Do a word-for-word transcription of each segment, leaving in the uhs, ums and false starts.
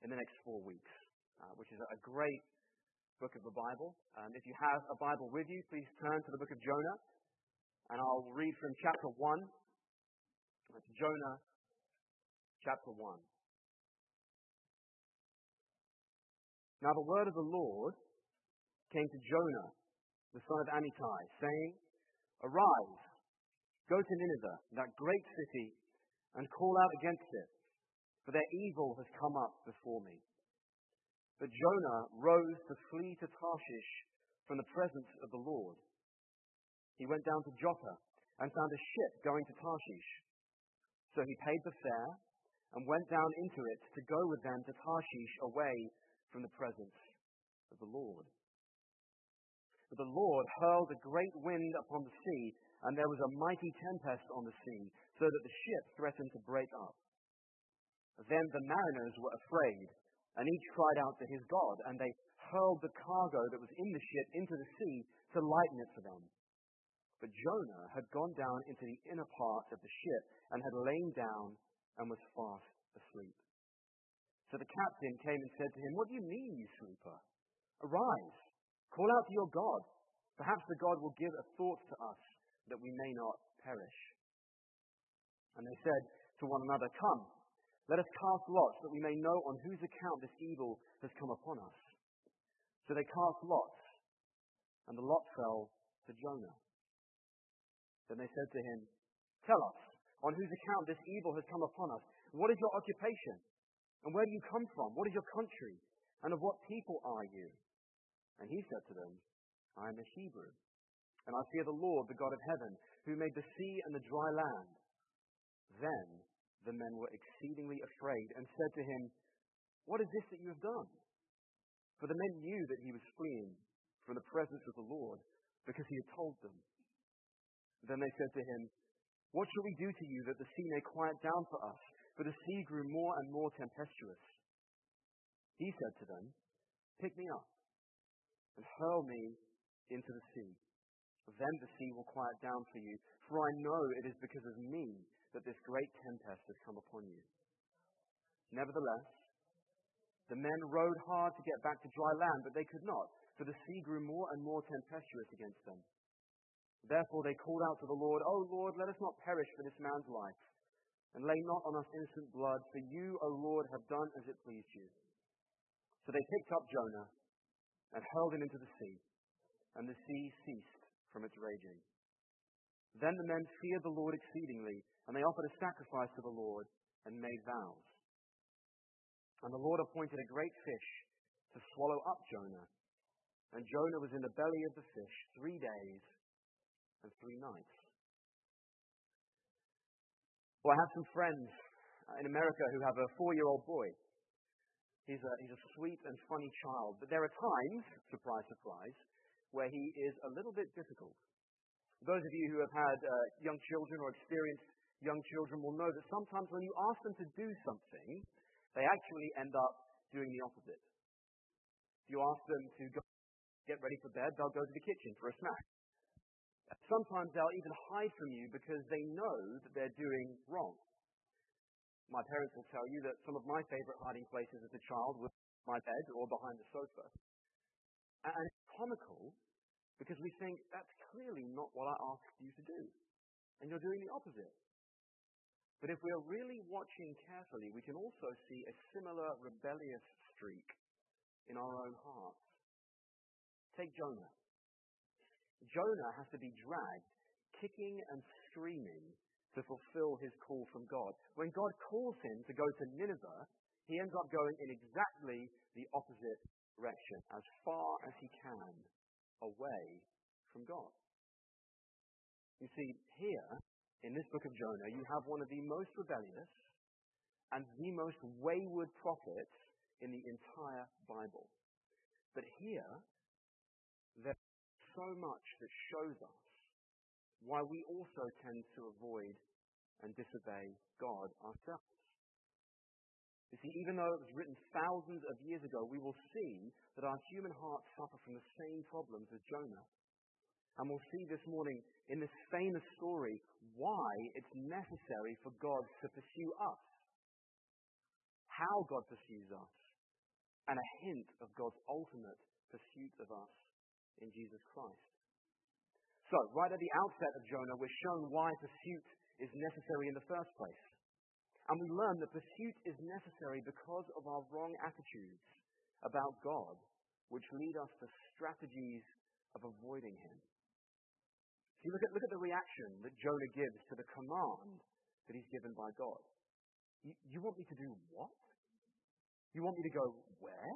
in the next four weeks, uh, which is a great book of the Bible. Um, if you have a Bible with you, please turn to the book of Jonah, and I'll read from chapter one. It's Jonah, chapter one. Now the word of the Lord came to Jonah, the son of Amittai, saying, Arise, go to Nineveh, that great city, and call out against it, for their evil has come up before me. But Jonah rose to flee to Tarshish from the presence of the Lord. He went down to Joppa and found a ship going to Tarshish. So he paid the fare and went down into it to go with them to Tarshish away from the presence of the Lord. But the Lord hurled a great wind upon the sea, and there was a mighty tempest on the sea, so that the ship threatened to break up. Then the mariners were afraid, and each cried out to his God, and they hurled the cargo that was in the ship into the sea to lighten it for them. But Jonah had gone down into the inner part of the ship, and had lain down and was fast asleep. So the captain came and said to him, What do you mean, you sleeper? Arise, call out to your God. Perhaps the God will give a thought to us, that we may not perish. And they said to one another, Come, let us cast lots, that we may know on whose account this evil has come upon us. So they cast lots, and the lot fell to Jonah. Then they said to him, Tell us, on whose account this evil has come upon us. What is your occupation? And where do you come from? What is your country? And of what people are you? And he said to them, I am a Hebrew, and I fear the Lord, the God of heaven, who made the sea and the dry land. Then the men were exceedingly afraid and said to him, What is this that you have done? For the men knew that he was fleeing from the presence of the Lord, because he had told them. Then they said to him, What shall we do to you that the sea may quiet down for us? For the sea grew more and more tempestuous. He said to them, Pick me up and hurl me into the sea. Then the sea will quiet down for you, for I know it is because of me that this great tempest has come upon you. Nevertheless, the men rowed hard to get back to dry land, but they could not, for the sea grew more and more tempestuous against them. Therefore they called out to the Lord, O Lord, let us not perish for this man's life, and lay not on us innocent blood, for you, O Lord, have done as it pleased you. So they picked up Jonah and hurled him into the sea, and the sea ceased from its raging. Then the men feared the Lord exceedingly, and they offered a sacrifice to the Lord and made vows. And the Lord appointed a great fish to swallow up Jonah, and Jonah was in the belly of the fish three days and three nights. Well, I have some friends in America who have a four-year-old boy. He's a, he's a sweet and funny child, but there are times, surprise, surprise, where he is a little bit difficult. Those of you who have had uh, young children or experienced young children will know that sometimes when you ask them to do something, they actually end up doing the opposite. If you ask them to go get ready for bed, they'll go to the kitchen for a snack. Sometimes they'll even hide from you because they know that they're doing wrong. My parents will tell you that some of my favorite hiding places as a child were my bed or behind the sofa. And it's comical because we think that's clearly not what I asked you to do. And you're doing the opposite. But if we're really watching carefully, we can also see a similar rebellious streak in our own hearts. Take Jonah. Jonah has to be dragged, kicking and screaming, to fulfill his call from God. When God calls him to go to Nineveh, he ends up going in exactly the opposite direction, as far as he can, away from God. You see, here, in this book of Jonah, you have one of the most rebellious and the most wayward prophets in the entire Bible. But here, there's so much that shows us why we also tend to avoid and disobey God ourselves. You see, even though it was written thousands of years ago, we will see that our human hearts suffer from the same problems as Jonah. And we'll see this morning in this famous story why it's necessary for God to pursue us, how God pursues us, and a hint of God's ultimate pursuit of us in Jesus Christ. So, right at the outset of Jonah, we're shown why pursuit is necessary in the first place. And we learn that pursuit is necessary because of our wrong attitudes about God, which lead us to strategies of avoiding him. See, look at, look at the reaction that Jonah gives to the command that he's given by God. You, you want me to do what? You want me to go where?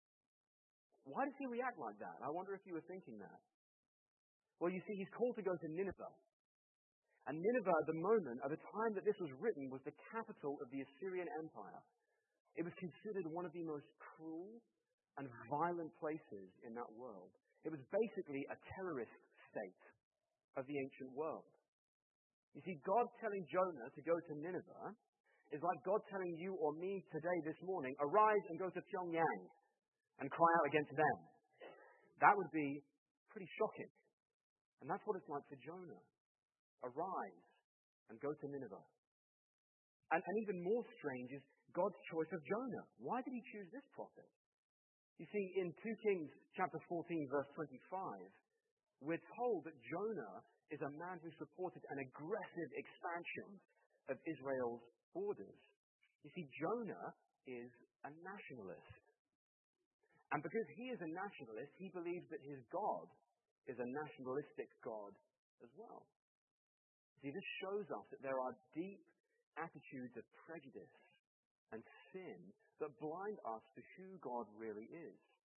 Why does he react like that? I wonder if you were thinking that. Well, you see, he's called to go to Nineveh. And Nineveh, at the moment, at the time that this was written, was the capital of the Assyrian Empire. It was considered one of the most cruel and violent places in that world. It was basically a terrorist state of the ancient world. You see, God telling Jonah to go to Nineveh is like God telling you or me today, this morning, arise and go to Pyongyang and cry out against them. That would be pretty shocking. And that's what it's like for Jonah. Arise and go to Nineveh. And, and even more strange is God's choice of Jonah. Why did he choose this prophet? You see, in two Kings chapter fourteen, verse twenty-five, we're told that Jonah is a man who supported an aggressive expansion of Israel's borders. You see, Jonah is a nationalist. And because he is a nationalist, he believes that his God is a nationalistic God as well. See, this shows us that there are deep attitudes of prejudice and sin that blind us to who God really is.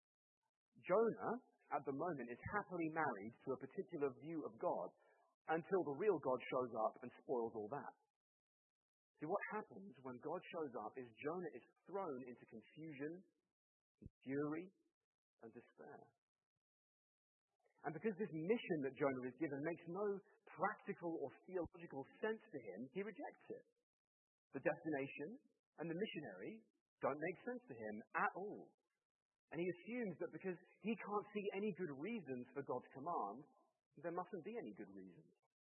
Jonah, at the moment, is happily married to a particular view of God until the real God shows up and spoils all that. See, what happens when God shows up is Jonah is thrown into confusion, fury, and despair. And because this mission that Jonah is given makes no practical or theological sense to him, he rejects it. The destination and the missionary don't make sense to him at all. And he assumes that because he can't see any good reasons for God's command, there mustn't be any good reasons.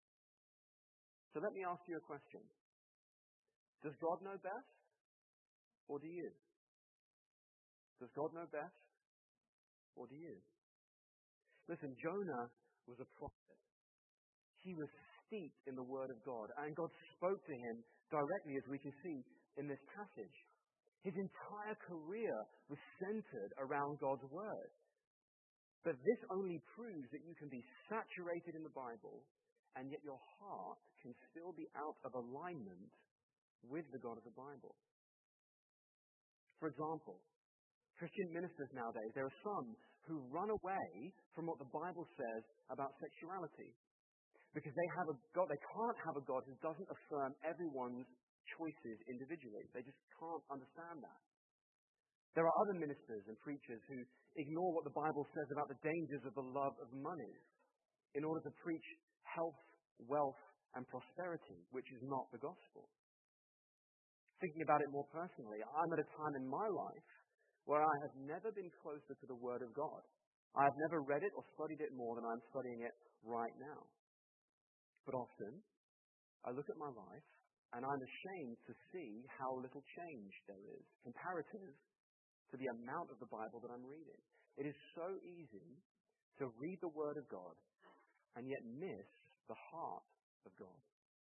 So let me ask you a question. Does God know best? Or do you? Does God know best? Or do you? Listen, Jonah was a prophet. He was steeped in the Word of God, and God spoke to him directly, as we can see in this passage. His entire career was centered around God's Word. But this only proves that you can be saturated in the Bible, and yet your heart can still be out of alignment with the God of the Bible. For example, Christian ministers nowadays, there are some who run away from what the Bible says about sexuality because they have a God, they can't have a God who doesn't affirm everyone's choices individually. They just can't understand that. There are other ministers and preachers who ignore what the Bible says about the dangers of the love of money in order to preach health, wealth, and prosperity, which is not the gospel. Thinking about it more personally, I'm at a time in my life where I have never been closer to the Word of God. I have never read it or studied it more than I'm studying it right now. But often, I look at my life and I'm ashamed to see how little change there is, comparative to the amount of the Bible that I'm reading. It is so easy to read the Word of God and yet miss the heart of God.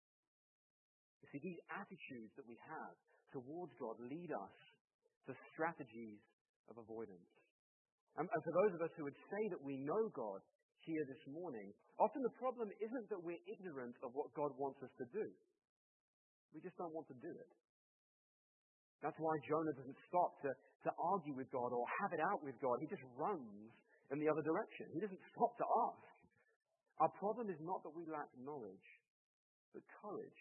You see, these attitudes that we have towards God lead us to strategies of avoidance. And, and for those of us who would say that we know God here this morning, often the problem isn't that we're ignorant of what God wants us to do. We just don't want to do it. That's why Jonah doesn't stop to, to argue with God or have it out with God. He just runs in the other direction. He doesn't stop to ask. Our problem is not that we lack knowledge, but courage.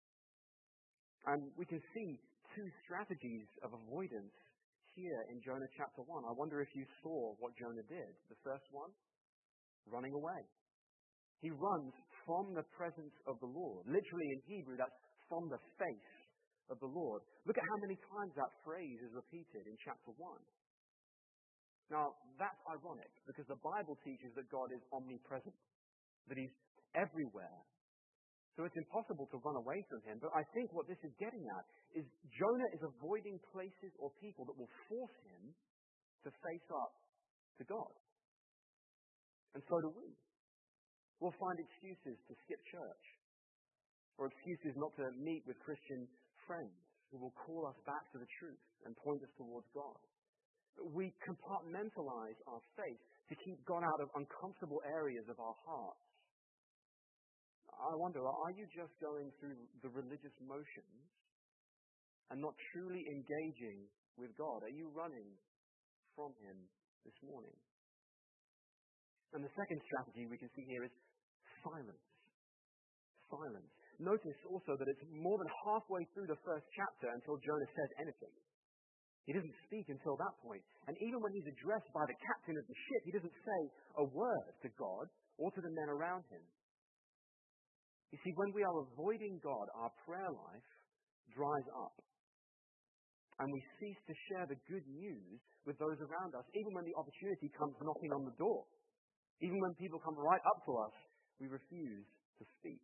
And we can see two strategies of avoidance here in Jonah chapter one. I wonder if you saw what Jonah did. The first one, running away. He runs from the presence of the Lord. Literally in Hebrew, that's from the face of the Lord. Look at how many times that phrase is repeated in chapter one. Now, that's ironic because the Bible teaches that God is omnipresent, that He's everywhere. So it's impossible to run away from Him. But I think what this is getting at is Jonah is avoiding places or people that will force him to face up to God. And so do we. We'll find excuses to skip church, or excuses not to meet with Christian friends who will call us back to the truth and point us towards God. We compartmentalize our faith to keep God out of uncomfortable areas of our hearts. I wonder, are you just going through the religious motions and not truly engaging with God? Are you running from Him this morning? And the second strategy we can see here is silence. Silence. Notice also that it's more than halfway through the first chapter until Jonah says anything. He doesn't speak until that point. And even when he's addressed by the captain of the ship, he doesn't say a word to God or to the men around him. You see, when we are avoiding God, our prayer life dries up. And we cease to share the good news with those around us, even when the opportunity comes knocking on the door. Even when people come right up to us, we refuse to speak.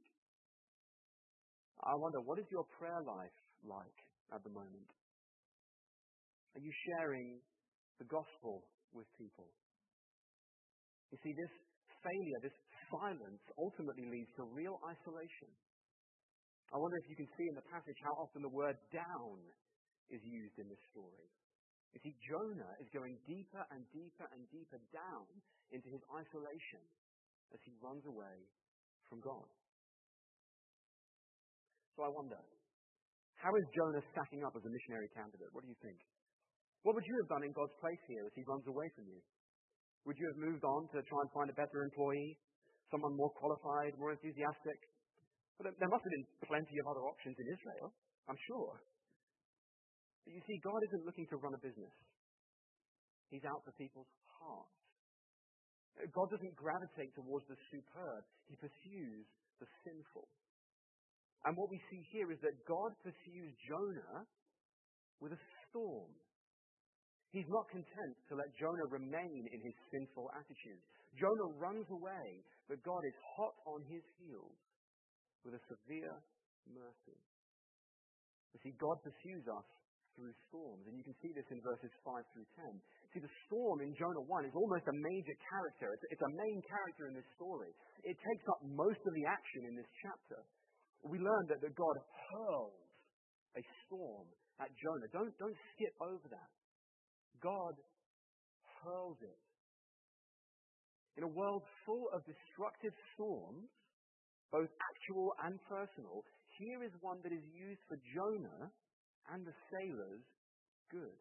I wonder, what is your prayer life like at the moment? Are you sharing the gospel with people? You see, this failure, this silence, ultimately leads to real isolation. I wonder if you can see in the passage how often the word down is used in this story. You see, Jonah is going deeper and deeper and deeper down into his isolation as he runs away from God. So I wonder, how is Jonah stacking up as a missionary candidate? What do you think? What would you have done in God's place here as he runs away from you? Would you have moved on to try and find a better employee, someone more qualified, more enthusiastic? But there must have been plenty of other options in Israel, I'm sure. But you see, God isn't looking to run a business. He's out for people's hearts. God doesn't gravitate towards the superb. He pursues the sinful. And what we see here is that God pursues Jonah with a storm. He's not content to let Jonah remain in his sinful attitude. Jonah runs away, but God is hot on his heels with a severe mercy. You see, God pursues us through storms, and you can see this in verses five through ten. See, the storm in Jonah one is almost a major character. It's, it's a main character in this story. It takes up most of the action in this chapter. We learn that, that God hurls a storm at Jonah. Don't, don't skip over that. God hurls it. In a world full of destructive storms, both actual and personal, here is one that is used for Jonah and the sailors' good.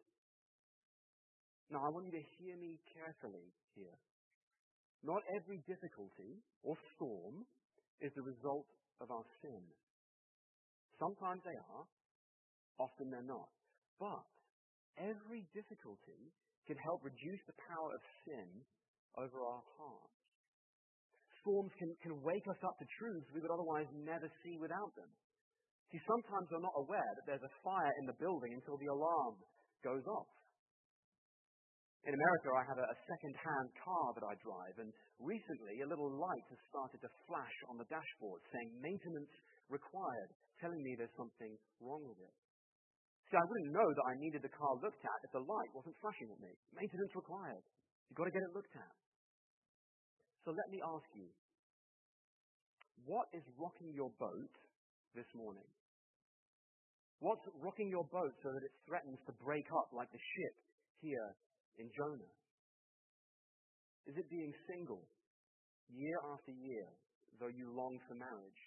Now, I want you to hear me carefully here. Not every difficulty or storm is the result of our sin. Sometimes they are, often they're not. But every difficulty can help reduce the power of sin over our hearts. Storms can, can wake us up to truths we would otherwise never see without them. See, sometimes we're not aware that there's a fire in the building until the alarm goes off. In America, I have a, a second-hand car that I drive, and recently a little light has started to flash on the dashboard saying maintenance required, telling me there's something wrong with it. See, I wouldn't know that I needed the car looked at if the light wasn't flashing at me. Maintenance required. You've got to get it looked at. So let me ask you, what is rocking your boat this morning? What's rocking your boat so that it threatens to break up like the ship here in Jonah? Is it being single year after year, though you long for marriage?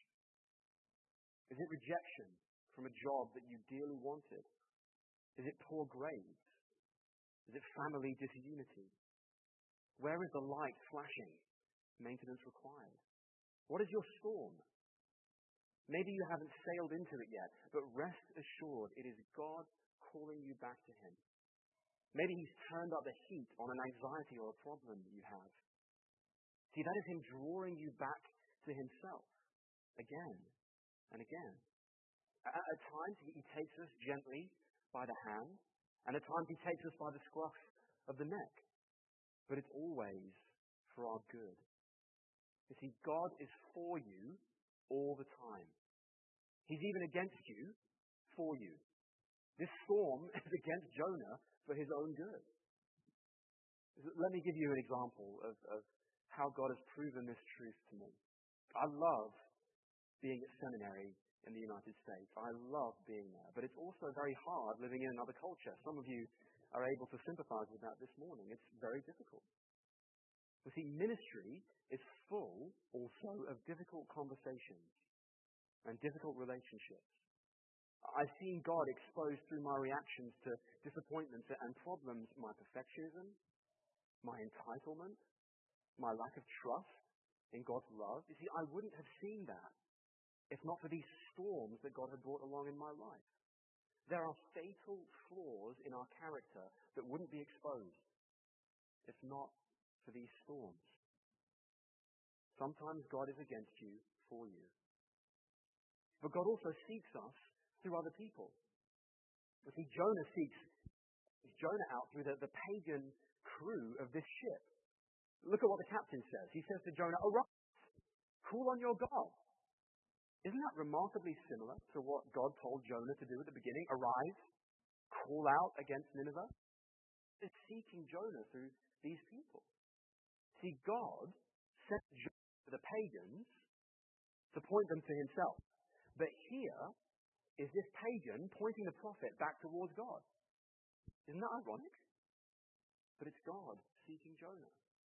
Is it rejection from a job that you dearly wanted? Is it poor grades? Is it family disunity? Where is the light flashing? Maintenance required. What is your storm? Maybe you haven't sailed into it yet, but rest assured it is God calling you back to Him. Maybe He's turned up the heat on an anxiety or a problem that you have. See, that is Him drawing you back to Himself again and again. At, at times, He takes us gently by the hand, and at times He takes us by the scruff of the neck. But it's always for our good. You see, God is for you all the time. He's even against you for you. This storm is against Jonah for his own good. Let me give you an example of, of how God has proven this truth to me. I love being at seminary in the United States. I love being there. But it's also very hard living in another culture. Some of you are able to sympathize with that this morning. It's very difficult. You see, ministry is full also of difficult conversations and difficult relationships. I've seen God exposed through my reactions to disappointments and problems, my perfectionism, my entitlement, my lack of trust in God's love. You see, I wouldn't have seen that if not for these storms that God had brought along in my life. There are fatal flaws in our character that wouldn't be exposed if not for these storms. Sometimes God is against you for you. But God also seeks us through other people. You see, Jonah seeks Jonah out through the, the pagan crew of this ship. Look at what the captain says. He says to Jonah, "Arise, call on your God." Isn't that remarkably similar to what God told Jonah to do at the beginning? Arise, call out against Nineveh. It's seeking Jonah through these people. See, God sent Jonah to the pagans to point them to himself. But here is this pagan pointing the prophet back towards God. Isn't that ironic? But it's God seeking Jonah.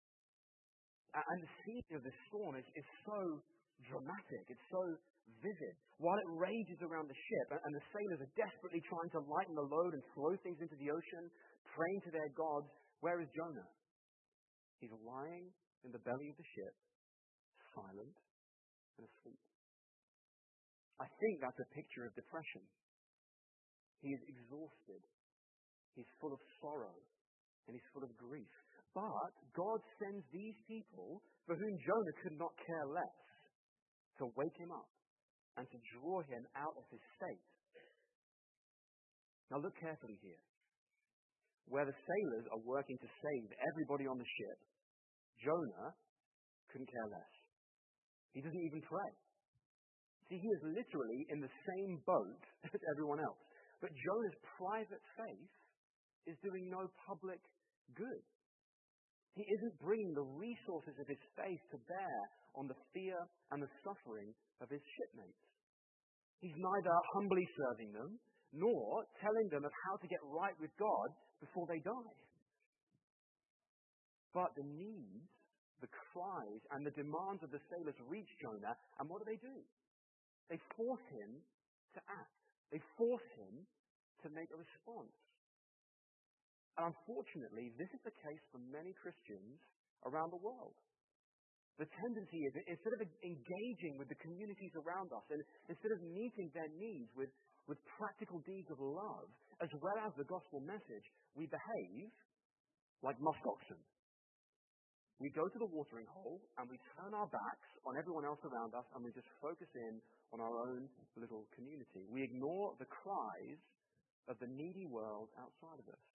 And the scene of this storm is, is so dramatic. It's so vivid. While it rages around the ship and the sailors are desperately trying to lighten the load and throw things into the ocean, praying to their gods, where is Jonah? He's lying in the belly of the ship, silent and asleep. I think that's a picture of depression. He is exhausted. He's full of sorrow and he's full of grief. But God sends these people, for whom Jonah could not care less, to wake him up and to draw him out of his state. Now look carefully here. Where the sailors are working to save everybody on the ship, Jonah couldn't care less. He doesn't even pray. See, he is literally in the same boat as everyone else. But Jonah's private faith is doing no public good. He isn't bringing the resources of his faith to bear on the fear and the suffering of his shipmates. He's neither humbly serving them, nor telling them of how to get right with God before they die. But the needs, the cries, and the demands of the sailors reach Jonah, and what do they do? They force him to act. They force him to make a response. And unfortunately, this is the case for many Christians around the world. The tendency is, instead of engaging with the communities around us, and instead of meeting their needs with, with practical deeds of love, as well as the gospel message, we behave like musk oxen. We go to the watering hole, and we turn our backs on everyone else around us, and we just focus in on our own little community. We ignore the cries of the needy world outside of us.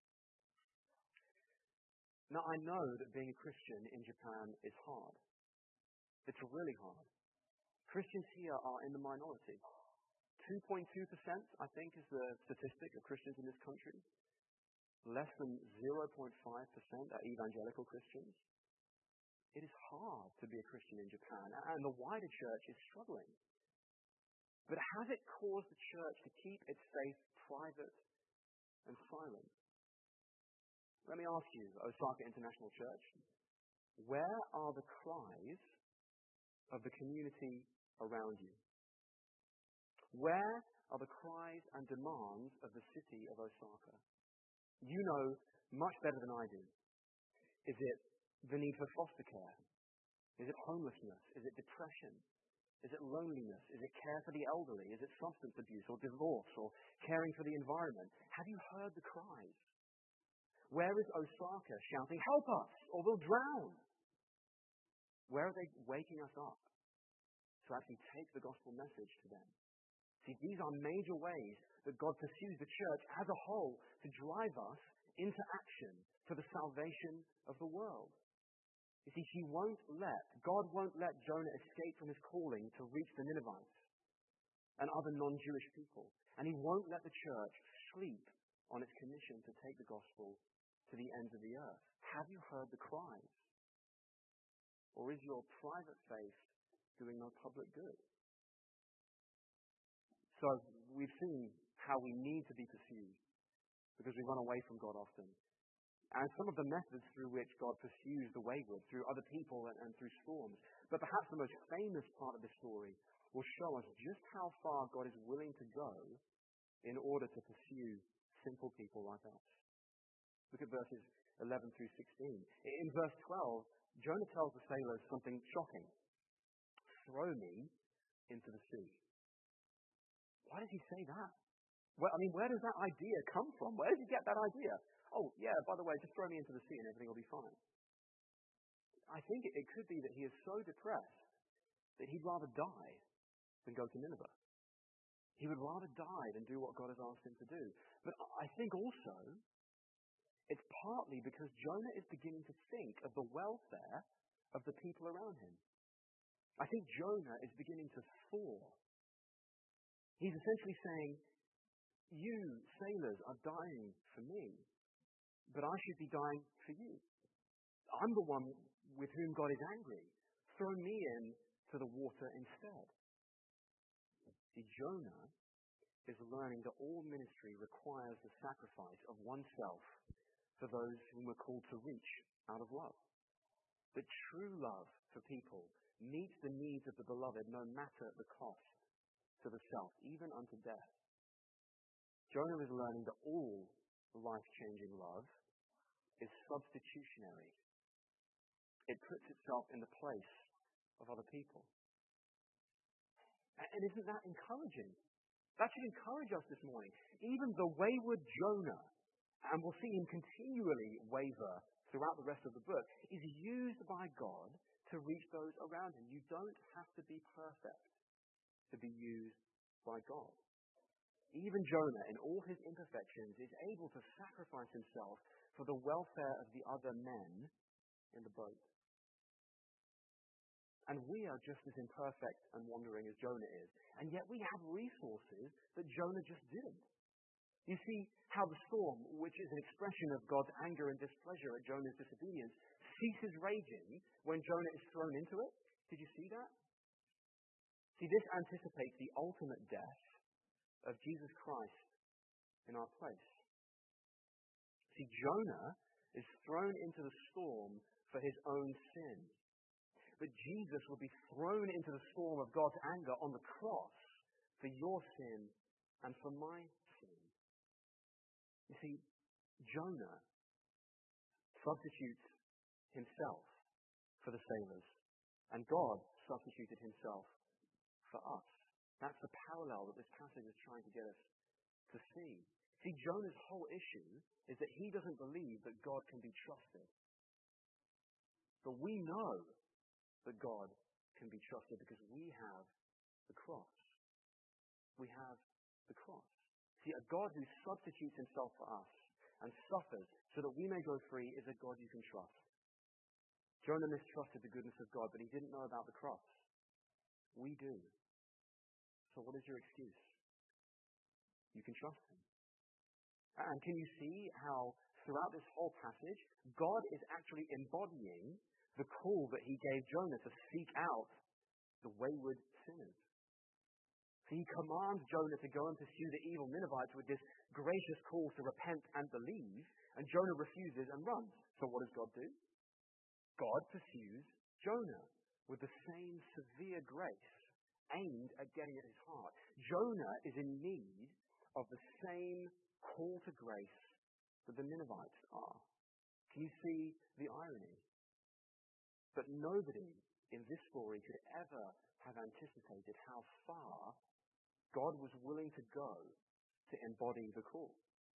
Now, I know that being a Christian in Japan is hard. It's really hard. Christians here are in the minority. two point two percent, I think, is the statistic of Christians in this country. Less than zero point five percent are evangelical Christians. It is hard to be a Christian in Japan, and the wider church is struggling. But has it caused the church to keep its faith private and silent? Let me ask you, Osaka International Church, where are the cries of the community around you? Where are the cries and demands of the city of Osaka? You know much better than I do. Is it the need for foster care? Is it homelessness? Is it depression? Is it loneliness? Is it care for the elderly? Is it substance abuse or divorce or caring for the environment? Have you heard the cries? Where is Osaka shouting, "Help us, or we'll drown"? Where are they waking us up to actually take the gospel message to them? See, these are major ways that God pursues the church as a whole to drive us into action for the salvation of the world. You see, he won't let, God won't let Jonah escape from his calling to reach the Ninevites and other non-Jewish people. And he won't let the church sleep on its commission to take the gospel to the ends of the earth? Have you heard the cries? Or is your private faith doing no public good? So we've seen how we need to be pursued because we run away from God often. And some of the methods through which God pursues the wayward, through other people and, and through storms. But perhaps the most famous part of the story will show us just how far God is willing to go in order to pursue simple people like us. Look at verses eleven through sixteen. In verse twelve, Jonah tells the sailors something shocking. Throw me into the sea. Why does he say that? Well, I mean, where does that idea come from? Where does he get that idea? Oh, yeah, by the way, just throw me into the sea and everything will be fine. I think it, it could be that he is so depressed that he'd rather die than go to Nineveh. He would rather die than do what God has asked him to do. But I think also it's partly because Jonah is beginning to think of the welfare of the people around him. I think Jonah is beginning to thaw. He's essentially saying, you sailors are dying for me, but I should be dying for you. I'm the one with whom God is angry. Throw me in to the water instead. See, Jonah is learning that all ministry requires the sacrifice of oneself for those whom we're called to reach out of love. That true love for people meets the needs of the beloved no matter the cost to the self, even unto death. Jonah is learning that all life-changing love is substitutionary. It puts itself in the place of other people. And isn't that encouraging? That should encourage us this morning. Even the wayward Jonah, and we'll see him continually waver throughout the rest of the book, is used by God to reach those around him. You don't have to be perfect to be used by God. Even Jonah, in all his imperfections, is able to sacrifice himself for the welfare of the other men in the boat. And we are just as imperfect and wandering as Jonah is. And yet we have resources that Jonah just didn't. You see how the storm, which is an expression of God's anger and displeasure at Jonah's disobedience, ceases raging when Jonah is thrown into it? Did you see that? See, this anticipates the ultimate death of Jesus Christ in our place. See, Jonah is thrown into the storm for his own sin. But Jesus will be thrown into the storm of God's anger on the cross for your sin and for my sin. You see, Jonah substitutes himself for the sailors, and God substituted himself for us. That's the parallel that this passage is trying to get us to see. See, Jonah's whole issue is that he doesn't believe that God can be trusted. But we know that God can be trusted because we have the cross. We have the cross. See, a God who substitutes himself for us and suffers so that we may go free is a God you can trust. Jonah mistrusted the goodness of God, but he didn't know about the cross. We do. So what is your excuse? You can trust him. And can you see how throughout this whole passage, God is actually embodying the call that he gave Jonah to seek out the wayward sinners. So he commands Jonah to go and pursue the evil Ninevites with this gracious call to repent and believe, and Jonah refuses and runs. So what does God do? God pursues Jonah with the same severe grace aimed at getting at his heart. Jonah is in need of the same call to grace that the Ninevites are. Can you see the irony? But nobody in this story could ever have anticipated how far God was willing to go to embody the call.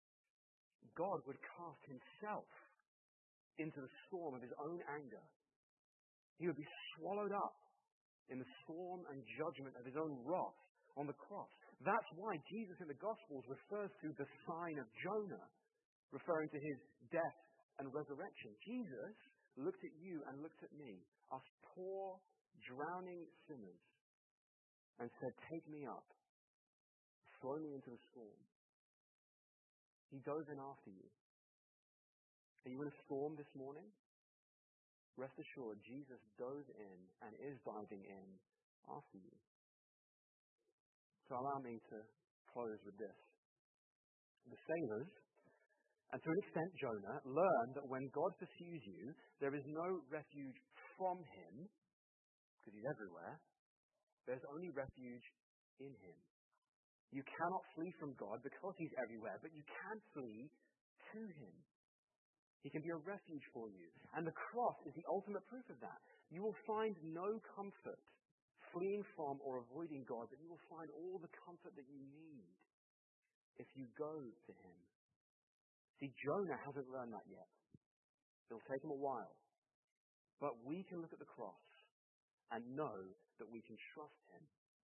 God would cast himself into the storm of his own anger. He would be swallowed up in the storm and judgment of his own wrath on the cross. That's why Jesus in the Gospels refers to the sign of Jonah, referring to his death and resurrection. Jesus looked at you and looked at me, us poor, drowning sinners, and said, "Take me up, throw me into the storm." He goes in after you. Are you in a storm this morning? Rest assured, Jesus dove in and is diving in after you. So allow me to close with this. The sailors, and to an extent Jonah, learn that when God pursues you, there is no refuge from him, because he's everywhere. There's only refuge in him. You cannot flee from God because he's everywhere, but you can flee to him. He can be a refuge for you. And the cross is the ultimate proof of that. You will find no comfort fleeing from or avoiding God, but you will find all the comfort that you need if you go to him. See, Jonah hasn't learned that yet. It'll take him a while. But we can look at the cross and know that we can trust him.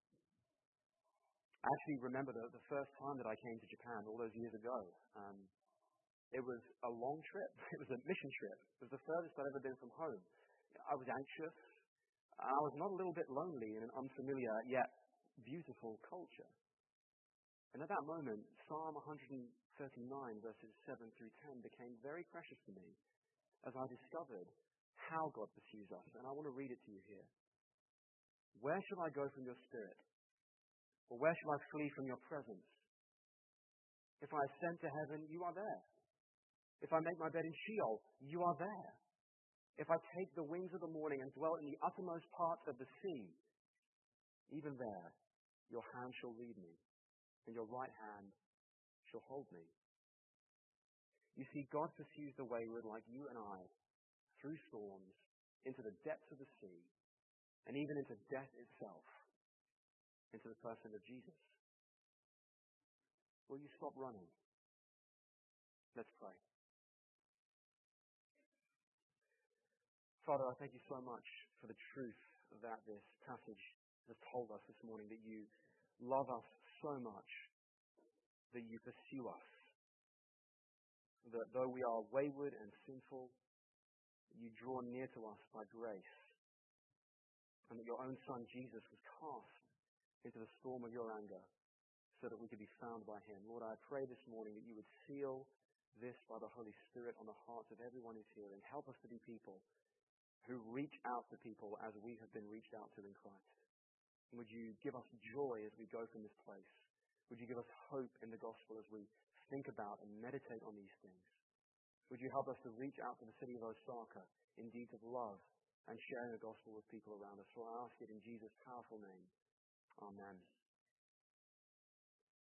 I actually remember the, the first time that I came to Japan all those years ago. Um, it was a long trip. It was a mission trip. It was the furthest I'd ever been from home. I was anxious. I was not a little bit lonely in an unfamiliar yet beautiful culture. And at that moment, Psalm one thirty-nine, verses seven through ten, became very precious to me as I discovered how God pursues us. And I want to read it to you here. Where shall I go from your spirit? Or where shall I flee from your presence? If I ascend to heaven, you are there. If I make my bed in Sheol, you are there. If I take the wings of the morning and dwell in the uttermost parts of the sea, even there your hand shall lead me, and your right hand shall hold me. You see, God pursues the wayward like you and I, through storms, into the depths of the sea, and even into death itself, into the person of Jesus. Will you stop running? Let's pray. Father, I thank you so much for the truth that this passage has told us this morning, that you love us so much, that you pursue us, that though we are wayward and sinful, you draw near to us by grace, and that your own Son Jesus was cast into the storm of your anger so that we could be found by him. Lord, I pray this morning that you would seal this by the Holy Spirit on the hearts of everyone who's here, and help us to be people who reach out to people as we have been reached out to in Christ. And would you give us joy as we go from this place? Would you give us hope in the gospel as we think about and meditate on these things? Would you help us to reach out to the city of Osaka in deeds of love and sharing the gospel with people around us? So I ask it in Jesus' powerful name. Amen.